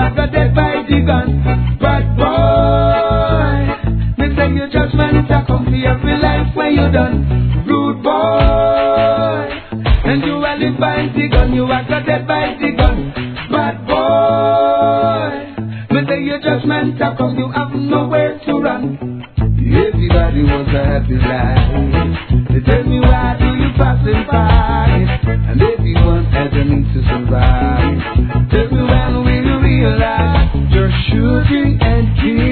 are got dead by the gun. Bad boy, me say your judgment a come for every life when you done. Rude boy, and you are live by the gun, you are got dead by the gun. Bad boy, me say your judgment a come, you have nowhere to run. Everybody wants a happy life. They tell me why do you passing by? And everyone has a need to survive. Tell me when will you realize you're shooting and killing.